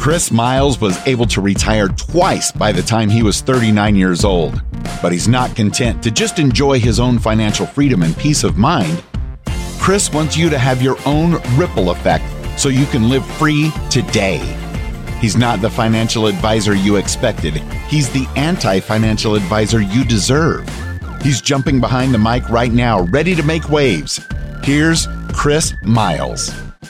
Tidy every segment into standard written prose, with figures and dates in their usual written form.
Chris Miles was able to retire twice by the time he was 39 years old. But he's not content to just enjoy his own financial freedom and peace of mind. Chris wants you to have your own ripple effect so you can live free today. He's not the financial advisor you expected. He's the anti-financial advisor you deserve. He's jumping behind the mic right now, ready to make waves. Here's Chris Miles.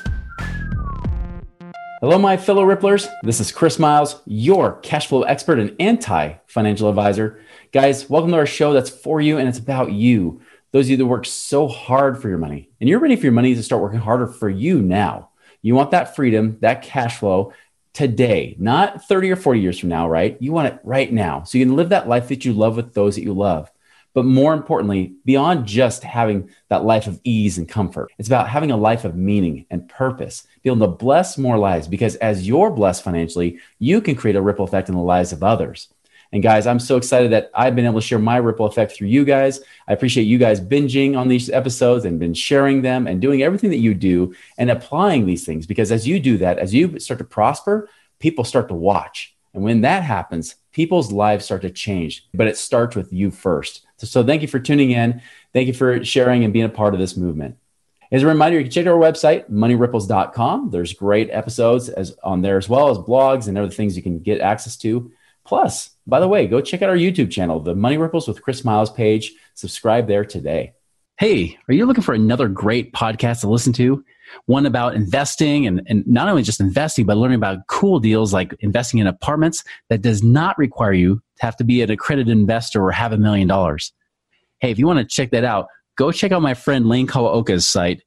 Hello, my fellow Ripplers. This is Chris Miles, your cash flow expert and anti-financial advisor. Guys, welcome to our show that's for you and it's about you. Those of you that work so hard for your money, and you're ready for your money to start working harder for you now. You want that freedom, that cash flow today, not 30 or 40 years from now, right? You want it right now. So you can live that life that you love with those that you love. But more importantly, beyond just having that life of ease and comfort, it's about having a life of meaning and purpose, be able to bless more lives, because as you're blessed financially, you can create a ripple effect in the lives of others. And guys, I'm so excited that I've been able to share my ripple effect through you guys. I appreciate you guys binging on these episodes and been sharing them and doing everything that you do and applying these things, because as you do that, as you start to prosper, people start to watch. And when that happens, people's lives start to change, but it starts with you first. So thank you for tuning in. Thank you for sharing and being a part of this movement. As a reminder, you can check out our website, moneyripples.com. There's great episodes on there, as well as blogs and other things you can get access to. Plus, by the way, go check out our YouTube channel, the Money Ripples with Chris Miles page. Subscribe there today. Hey, are you looking for another great podcast to listen to? One about investing and not only just investing, but learning about cool deals like investing in apartments that does not require you to have to be an accredited investor or have $1 million. Hey, if you want to check that out, go check out my friend Lane Kawaoka's site,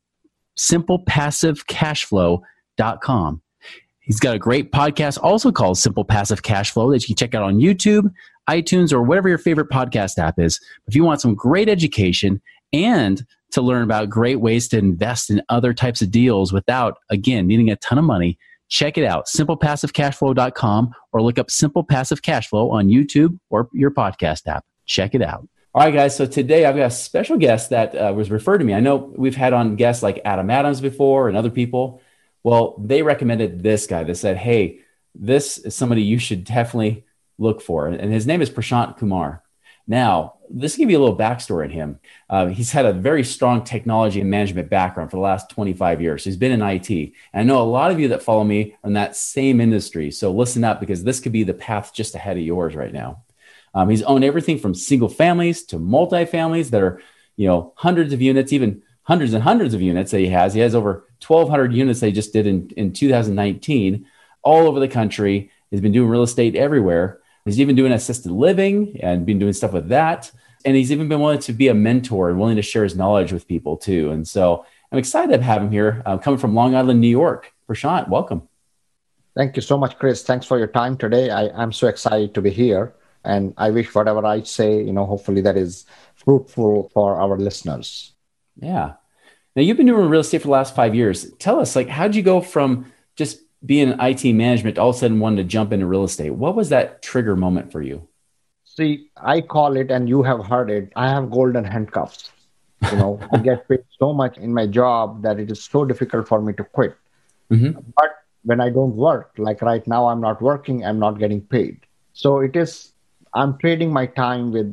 simplepassivecashflow.com. He's got a great podcast also called Simple Passive Cash Flow that you can check out on YouTube, iTunes, or whatever your favorite podcast app is. If you want some great education and to learn about great ways to invest in other types of deals without, again, needing a ton of money, check it out, simplepassivecashflow.com, or look up Simple Passive Cash Flow on YouTube or your podcast app. Check it out. All right, guys. So today I've got a special guest that was referred to me. I know we've had on guests like Adam Adams before and other people. Well, they recommended this guy. They said, hey, this is somebody you should definitely look for. And his name is Prashant Kumar. Now, this will give you a little backstory on him. He's had a very strong technology and management background for the last 25 years. He's been in IT. And I know a lot of you that follow me are in that same industry. So listen up, because this could be the path just ahead of yours right now. He's owned everything from single families to multi-families that are, hundreds of units, even hundreds and hundreds of units that he has. He has over 1,200 units they just did in 2019, all over the country. He's been doing real estate everywhere. He's even doing assisted living and been doing stuff with that. And he's even been willing to be a mentor and willing to share his knowledge with people too. And so I'm excited to have him here, coming from Long Island, New York. Prashant, welcome. Thank you so much, Chris. Thanks for your time today. I'm so excited to be here. And I wish whatever I say, hopefully that is fruitful for our listeners. Yeah. Now you've been doing real estate for the last 5 years. Tell us, how'd you go from just being in IT management, all of a sudden wanting to jump into real estate? What was that trigger moment for you? See, I call it, and you have heard it, I have golden handcuffs. I get paid so much in my job that it is so difficult for me to quit. Mm-hmm. But when I don't work, like right now, I'm not working, I'm not getting paid. So I'm trading my time with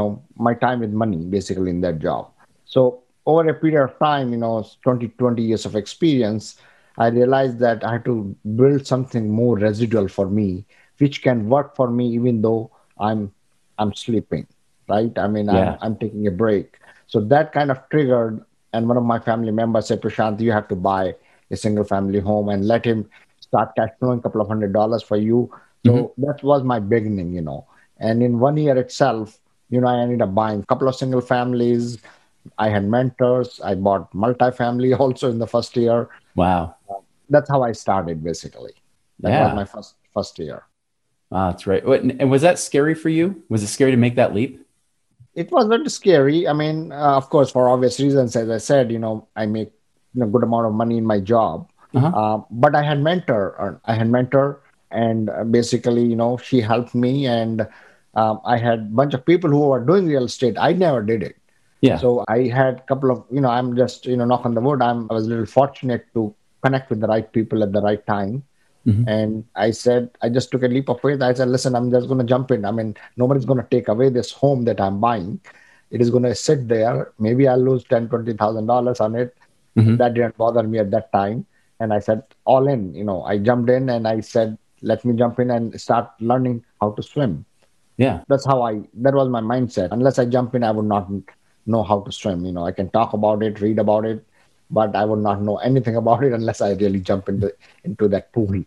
money, basically, in that job. So over a period of time, 20 years of experience, I realized that I had to build something more residual for me, which can work for me even though I'm sleeping, right? I'm taking a break. So that kind of triggered, and one of my family members said, Prashant, you have to buy a single family home and let him start cash flowing a couple of $100s for you. So that was my beginning, And in 1 year itself, I ended up buying a couple of single families. I had mentors. I bought multifamily also in the first year. Wow. That's how I started, basically. That was my first year. That's right. And was that scary for you? Was it scary to make that leap? It was very scary. Of course, for obvious reasons, as I said, I make a good amount of money in my job. Uh-huh. But I had mentor, and basically, she helped me, and I had a bunch of people who were doing real estate. I never did it. Yeah. So I had a couple of, I'm just, knock on the wood. I was a little fortunate to connect with the right people at the right time. And I said, I just took a leap of faith. I said, listen, I'm just going to jump in. I mean, nobody's going to take away this home that I'm buying. It is going to sit there. Maybe I'll lose $10,000, $20,000 on it. That didn't bother me at that time. And I said, all in, I jumped in and I said, let me jump in and start learning how to swim. Yeah. That was my mindset. Unless I jump in, I would not know how to swim. I can talk about it, read about it, but I would not know anything about it unless I really jump into that pool.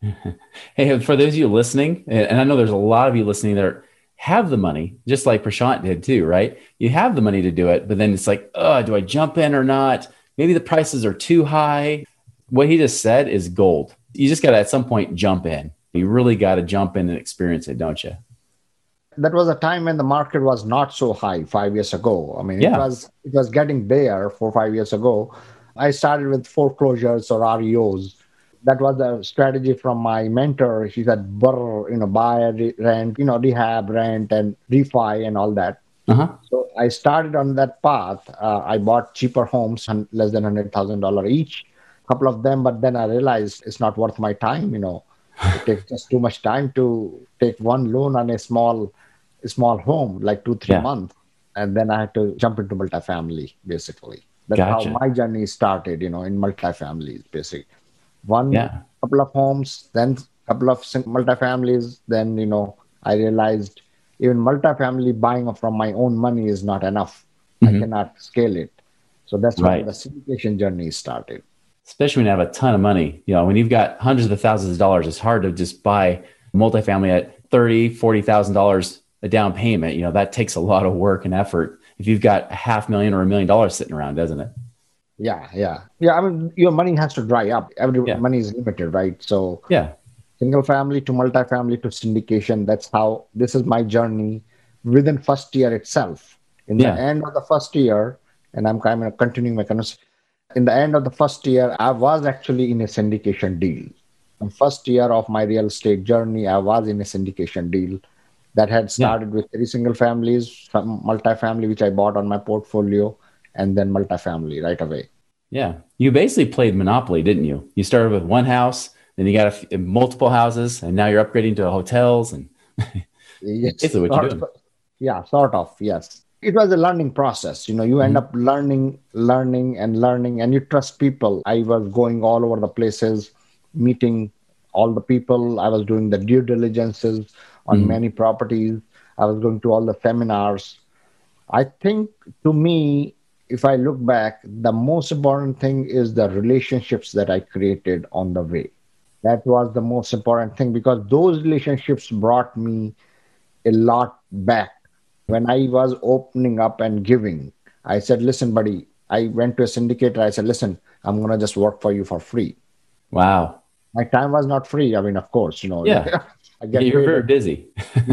Hey, for those of you listening, and I know there's a lot of you listening that have the money, just like Prashant did too, right? You have the money to do it, but then it's like, oh, do I jump in or not? Maybe the prices are too high. What he just said is gold. You just got to at some point jump in. You really got to jump in and experience it, don't you? That was a time when the market was not so high 5 years ago. I mean, it was getting there 4 or 5 years ago. I started with foreclosures or REOs. That was the strategy from my mentor. She said, buy, rent, rehab, rent, and refi and all that. So I started on that path. I bought cheaper homes, less than $100,000 each, a couple of them. But then I realized it's not worth my time. It takes just too much time to take one loan on a small home, like 2-3 months. And then I had to jump into multifamily, basically. That's how my journey started, in multifamilies, basically. Couple of homes, then couple of multifamilies. Then, I realized even multifamily buying from my own money is not enough. I cannot scale it. So that's why the syndication journey started. Especially when you have a ton of money. When you've got hundreds of thousands of dollars, it's hard to just buy multifamily at $30,000, $40,000 a down payment. That takes a lot of work and effort if you've got $500,000 or $1 million sitting around, doesn't it? Yeah. I mean, your money has to dry up. Money is limited, right? So single family to multifamily to syndication. That's how this is my journey within first year itself. In the end of the first year, and I'm kind of continuing my conversation. In the end of the first year, I was actually in a syndication deal. The first year of my real estate journey, I was in a syndication deal that had started with 3 single families, some multifamily, which I bought on my portfolio, and then multifamily right away. Yeah. You basically played Monopoly, didn't you? You started with one house, then you got multiple houses, and now you're upgrading to hotels. And basically what you're doing. Yeah, sort of, yes. It was a learning process. You end up learning, and you trust people. I was going all over the places, meeting all the people. I was doing the due diligences on many properties. I was going to all the seminars. I think, to me, if I look back, the most important thing is the relationships that I created on the way. That was the most important thing, because those relationships brought me a lot back. When I was opening up and giving, I said, listen, buddy, I went to a syndicator. I said, listen, I'm going to just work for you for free. Wow. My time was not free. I mean, of course, Yeah. You're very busy.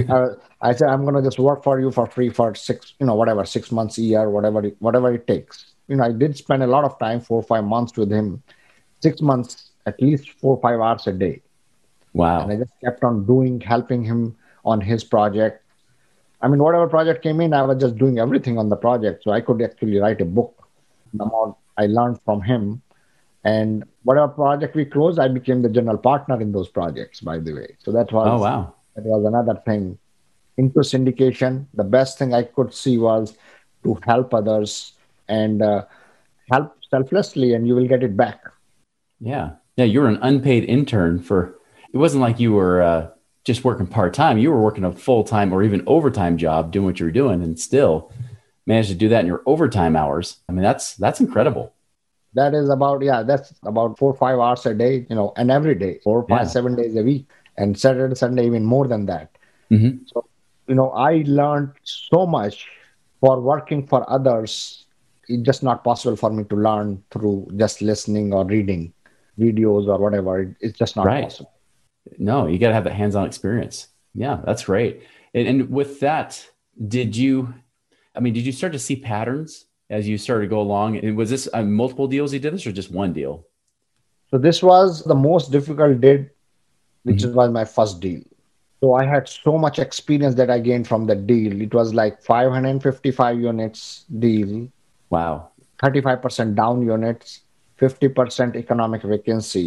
I said, I'm going to just work for you for free for 6 months, a year, whatever it takes. I did spend a lot of time, 4 or 5 months with him, 6 months, at least 4 or 5 hours a day. Wow. And I just kept on helping him on his project. I mean, whatever project came in, I was just doing everything on the project. So I could actually write a book. The amount I learned from him. And whatever project we closed, I became the general partner in those projects, by the way. So that was another thing. Into syndication, the best thing I could see was to help others and help selflessly, and you will get it back. Yeah. You were an unpaid intern it wasn't like you were just working part-time. You were working a full-time or even overtime job doing what you were doing, and still managed to do that in your overtime hours. I mean, that's incredible. That's about 4 or 5 hours a day, and every day, 4, 5, 7 days a week, and Saturday, Sunday, even more than that. So, I learned so much for working for others. It's just not possible for me to learn through just listening or reading videos or whatever. It's just not possible. No, you got to have that hands-on experience. Yeah, that's great. And with that, did you start to see patterns as you started to go along? And was this multiple deals you did this, or just one deal? So this was the most difficult deal, which was my first deal. So I had so much experience that I gained from the deal. It was like 555 units deal. Wow. 35% down units, 50% economic vacancy.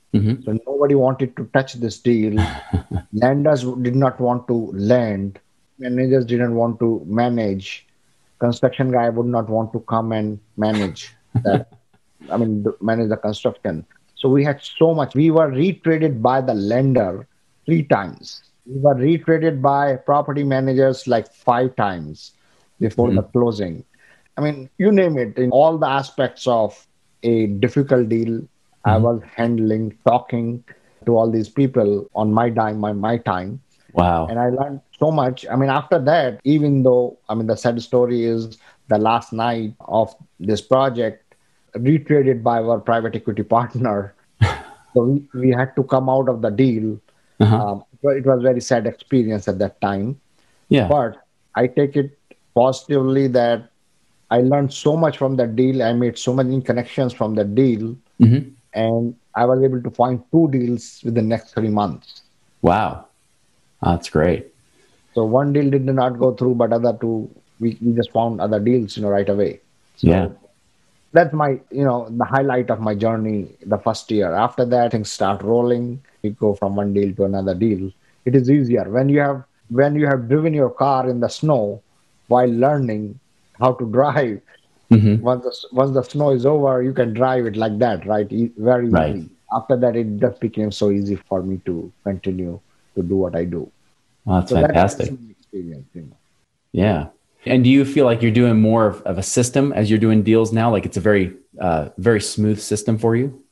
Mm-hmm. So nobody wanted to touch this deal. Lenders did not want to lend. Managers didn't want to manage. Construction guy would not want to come and manage that. I mean, manage the construction. So we had so much. We were retraded by the lender 3 times. We were retraded by property managers like 5 times before the Mm-hmm. closing. I mean, you name it, in all the aspects of a difficult deal, I Mm-hmm. was handling, talking to all these people on my dime, my time. And Wow. I learned so much. I mean, after that, even though, I mean, the sad story is the last night of this project, retraded by our private equity partner. So we had to come out of the deal. Uh-huh. But it was very sad experience at that time. Yeah. But I take it positively that I learned so much from that deal. I made so many connections from that deal, Mm-hmm. and I was able to find 2 deals within the next 3 months. Wow. That's great. So one deal did not go through, but other two, we just found other deals, right away. Yeah. So that's my, the highlight of my journey the first year. After that, things start rolling. We go from one deal to another deal. It is easier when you have driven your car in the snow while learning how to drive. Mm-hmm. Once the snow is over, you can drive it like that, right? Very Right. easily. After that, it just became so easy for me to continue to do what I do. Well, that's So that's fantastic. my experience. Yeah. And do you feel like you're doing more of a system as you're doing deals now? Like it's a very smooth system for you?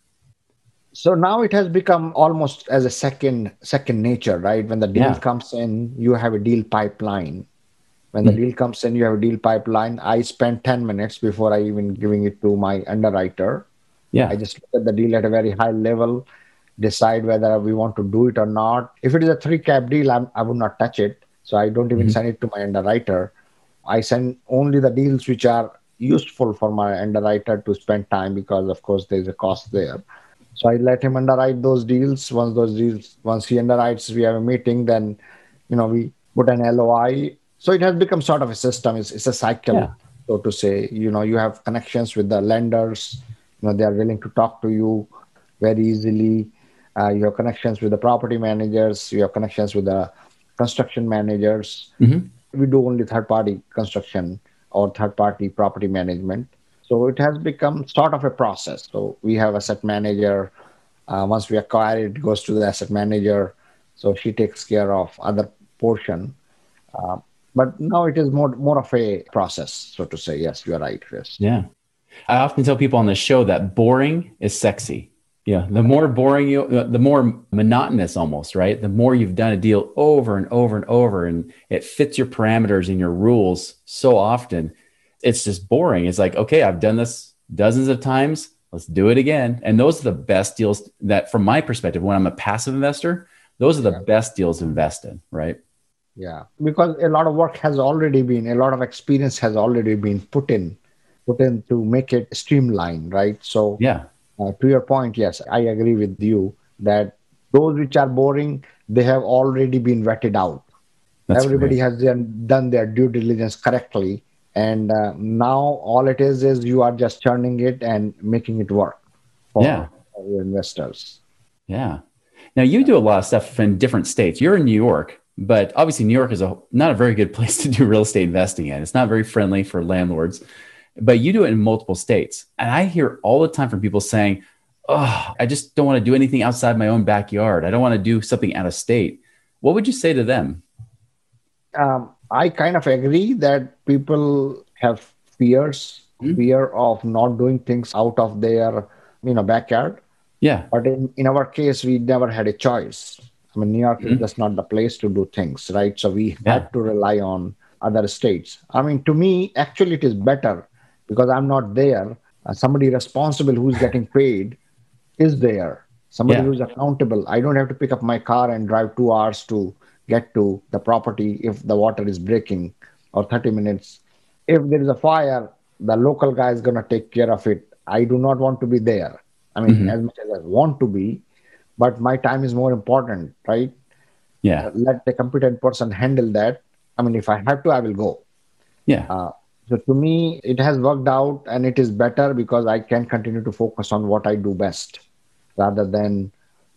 So now it has become almost as a second nature, right? When the deal Yeah. comes in, you have a deal pipeline. When the Mhm. deal comes in, you have a deal pipeline. I spend 10 minutes before I even giving it to my underwriter. I Yeah. just look at the deal at a very high level, decide whether we want to do it or not. If it is a 3 cap deal, I would not touch it. So I don't even Mhm. send it to my underwriter. I send only the deals which are useful for my underwriter to spend time, because of course there's a cost there. So I let him underwrite those deals. Once he underwrites, we have a meeting. Then, we put an LOI. So it has become sort of a system. It's a cycle, Yeah. so to say. You have connections with the lenders. They are willing to talk to you very easily. You have connections with the property managers. You have connections with the construction managers. Hmm. We do only third party construction or third party property management. So it has become sort of a process. So we have asset manager. Once we acquire it, it goes to the asset manager. So she takes care of other portion. Uh, but now it is more of a process, so to say. Yes, you are right, Chris. Yeah. I often tell people on this show that boring is sexy. Yeah. The more boring the more monotonous almost, right? The more you've done a deal over and over and over, and it fits your parameters and your rules so often, it's just boring. It's like, okay, I've done this dozens of times. Let's do it again. And those are the best deals that, from my perspective, when I'm a passive investor, those are the Yeah. best deals to invest in, right? Yeah. Because a lot of work has already been, a lot of experience has already been put in to make it streamlined, right? So Yeah. to your point, yes, I agree with you that those which are boring, they have already been vetted out. That's Everybody great. has done their due diligence correctly, and now all it is you are just churning it and making it work Yeah. for your investors. Yeah. Now you do a lot of stuff in different states. You're in New York, but obviously New York is not a very good place to do real estate investing in. It's not very friendly for landlords, but you do it in multiple states. And I hear all the time from people saying, "Oh, I just don't want to do anything outside my own backyard. I don't want to do something out of state." What would you say to them? I kind of agree that people have fears, Hmm? fear of not doing things out of their backyard. Yeah. But in our case, we never had a choice. I mean, New York is Mhm. just not the place to do things, right? So we Yeah. had to rely on other states. I mean, to me, actually, it is better because I'm not there. Somebody responsible who's getting paid is there. Somebody Yeah. who's accountable. I don't have to pick up my car and drive 2 hours to get to the property if the water is breaking, or 30 minutes. If there is a fire, the local guy is going to take care of it. I do not want to be there. I mean, Hmm. as much as I want to be, but my time is more important, right? Yeah. Let the competent person handle that. I mean, if I have to, I will go. Yeah. Uh, so to me, it has worked out, and it is better because I can continue to focus on what I do best rather than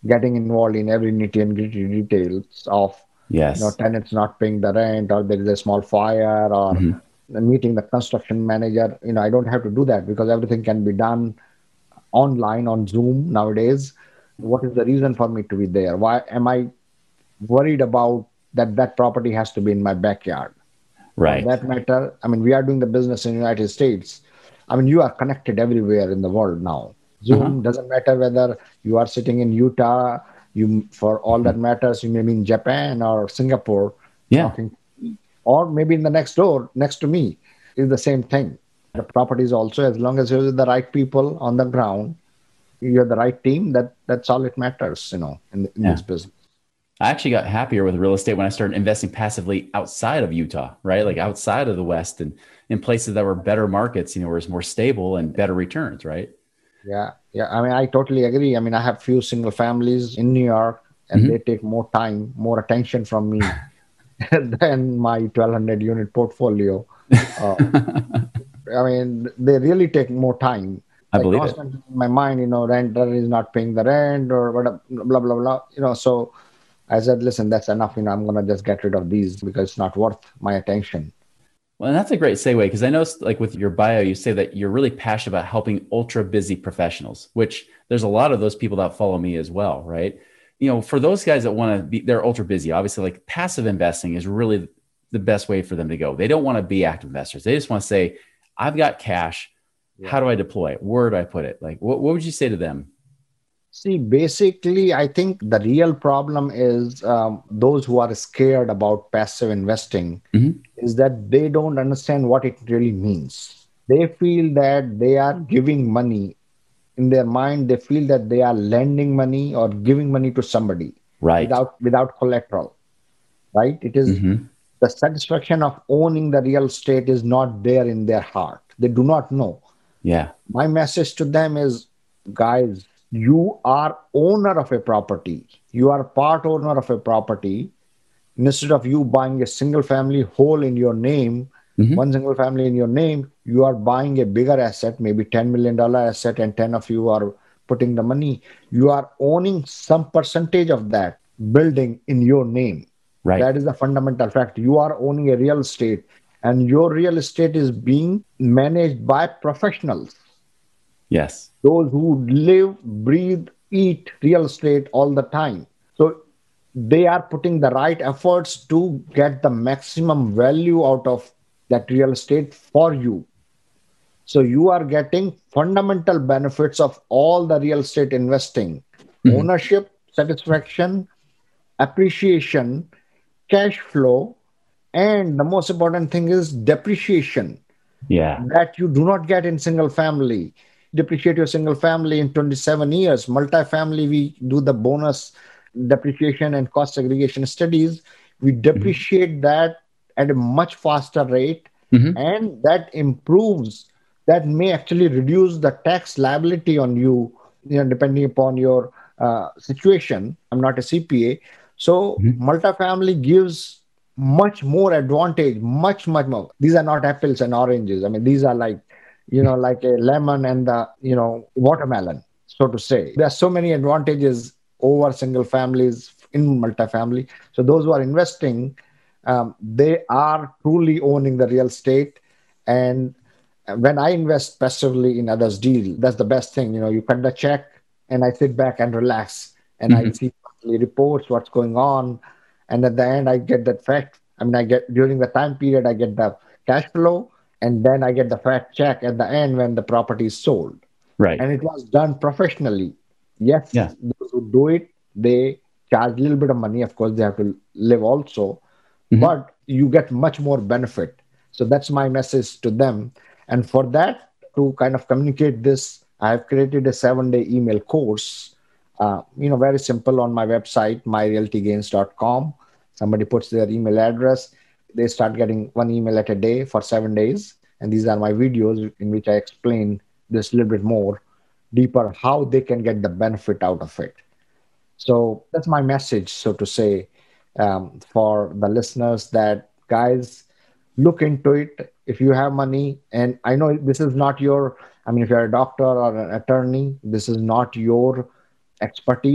getting involved in every nitty and gritty details of, Yes. tenants not paying the rent, or there is a small fire, or Hmm. meeting the construction manager. I don't have to do that because everything can be done online on Zoom nowadays. What is the reason for me to be there? Why am I worried about that property has to be in my backyard? For Right. that matter, we are doing the business in the United States. You are connected everywhere in the world now. Uh-huh. Zoom doesn't matter whether you are sitting in Utah, for all that matters, you may be in Japan or Singapore Yeah. talking, or maybe in the next door next to me is the same thing. The properties also, as long as you're with the right people on the ground, you're the right team, that's all it matters, in Yeah. this business. I actually got happier with real estate when I started investing passively outside of Utah, right? Like outside of the West and in places that were better markets, where it's more stable and better returns, right? Yeah, yeah. I totally agree. I have few single families in New York, and they Hmm. take more time, more attention from me than my 1,200 unit portfolio. Uh, they really take more time. I Like believe it. constantly in my mind, renter is not paying the rent or what, blah blah blah. So I said, listen, that's enough. I'm gonna just get rid of these because it's not worth my attention. Well, and that's a great segue because I know, like with your bio, you say that you're really passionate about helping ultra busy professionals, which there's a lot of those people that follow me as well, right? For those guys that want to be, they're ultra busy. Obviously, like passive investing is really the best way for them to go. They don't want to be active investors. They just want to say, I've got cash. Yeah. How do I deploy it? Where do I put it? Like, what would you say to them? See, basically, I think the real problem is those who are scared about passive investing Hmm. is that they don't understand what it really means. They feel that they are giving money. In their mind, they feel that they are lending money or giving money to somebody Right. without collateral, right? It is Hmm. the satisfaction of owning the real estate is not there in their heart. They do not know. Yeah. My message to them is, guys, you are owner of a property. You are part owner of a property. Instead of you buying a single family whole in your name, Hmm. one single family in your name, you are buying a bigger asset, maybe $10 million asset, and 10 of you are putting the money. You are owning some percentage of that building in your name. Right. That is the fundamental fact. You are owning a real estate, and your real estate is being managed by professionals, Yes. those who live, breathe, eat real estate all the time. So they are putting the right efforts to get the maximum value out of that real estate for you. So you are getting fundamental benefits of all the real estate investing: Hmm. ownership, satisfaction, appreciation, cash flow, and the most important thing is depreciation Yeah. that you do not get in single family. Depreciate your single family in 27 years. Multifamily, we do the bonus depreciation and cost segregation studies. We Hmm. depreciate that at a much faster rate, Hmm. and that may actually reduce the tax liability on you, depending upon your situation. I'm not a CPA. So Hmm. multifamily gives much more advantage, much more. These are not apples and oranges. These are like, like a lemon and the, watermelon, so to say. There are so many advantages over single families in multifamily. So those who are investing, they are truly owning the real estate. And when I invest passively in others' deal, that's the best thing. You cut the check, and I sit back and relax, and I Hmm. see monthly reports, what's going on, and at the end, I get that fact. I get during the time period, I get the cash flow, and then I get the fact check at the end when the property is sold, Right. and it was done professionally. Yes, Yeah. those who do it, they charge a little bit of money. Of course, they have to live also, Hmm. but you get much more benefit. So that's my message to them. And for that, to kind of communicate this, I have created a 7-day email course. Very simple on my website, myrealtygains.com. Somebody puts their email address, they start getting one email at a day for 7 days. And these are my videos in which I explain this a little bit more deeper how they can get the benefit out of it. So that's my message, so to say, for the listeners, that guys, look into it if you have money. And I know this is not your, if you're a doctor or an attorney, this is not your expertise.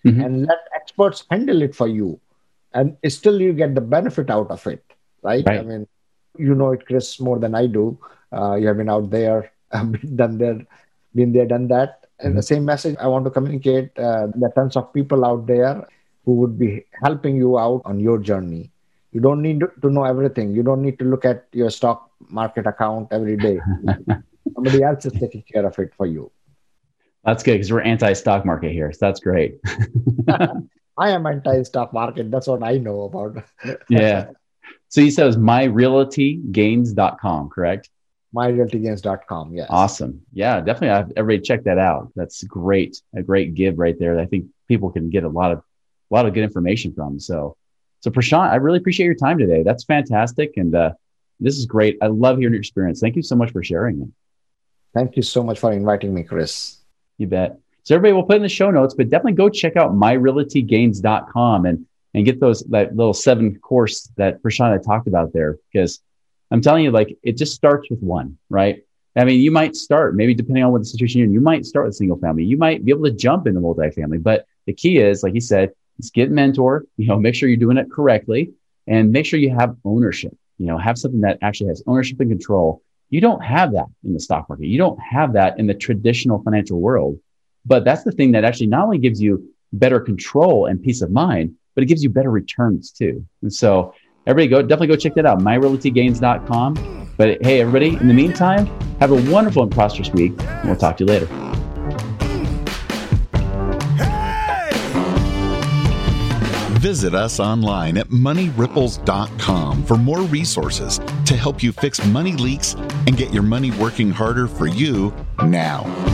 and let experts handle it for you. And still you get the benefit out of it, right? I mean, you know it, Chris, more than I do. You have been out there, been there, done that. And the same message I want to communicate, there are tons of people out there who would be helping you out on your journey. You don't need to know everything. You don't need to look at your stock market account every day. Somebody else is taking care of it for you. That's good because we're anti-stock market here. So that's great. I am anti-stock market. That's what I know about. Yeah. So you said it was myrealtygains.com, correct? myrealtygains.com. Yes. Awesome. Yeah, definitely. Everybody check that out. That's great. A great give right there. I think people can get a lot of good information from. So Prashant, I really appreciate your time today. That's fantastic. And this is great. I love hearing your experience. Thank you so much for sharing it. Thank you so much for inviting me, Chris. You bet. So everybody, we'll put in the show notes, but definitely go check out myrealtygains.com and get that little 7-course that Prashant had talked about there, because I'm telling you, like, it just starts with one, right? I mean, you might start, maybe depending on what the situation you're in, you might start with single family. You might be able to jump into multifamily, but the key is, like he said, is get a mentor, make sure you're doing it correctly, and make sure you have ownership, have something that actually has ownership and control. You don't have that in the stock market. You don't have that in the traditional financial world, but that's the thing that actually not only gives you better control and peace of mind, but it gives you better returns too. And so everybody definitely go check that out, myrealtygains.com. But hey, everybody, in the meantime, have a wonderful and prosperous week, and we'll talk to you later. Visit us online at moneyripples.com for more resources to help you fix money leaks and get your money working harder for you now.